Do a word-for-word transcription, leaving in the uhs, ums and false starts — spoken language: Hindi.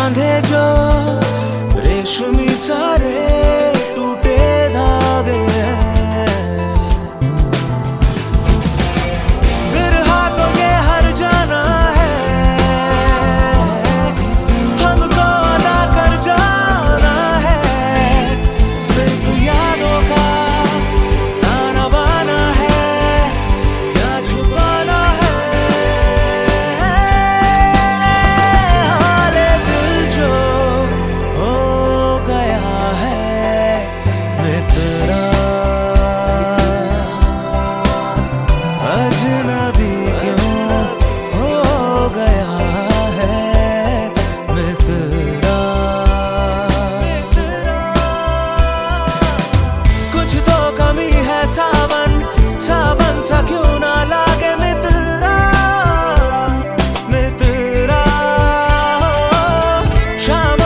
बांधे जो रेशमी सारे टूटे धागे बिरहा तो ये हर जाना है, हमको अदा कर जाना है। सिर्फ यादों का ताना बाना है या छुपाना है। हाले दिल जो हो गया है मित्रा, अजनबी क्यों हो गया है मित्रा। कुछ तो कमी है सावन, सावन सा क्यों ना लागे मित्रा, मित्रा। शाम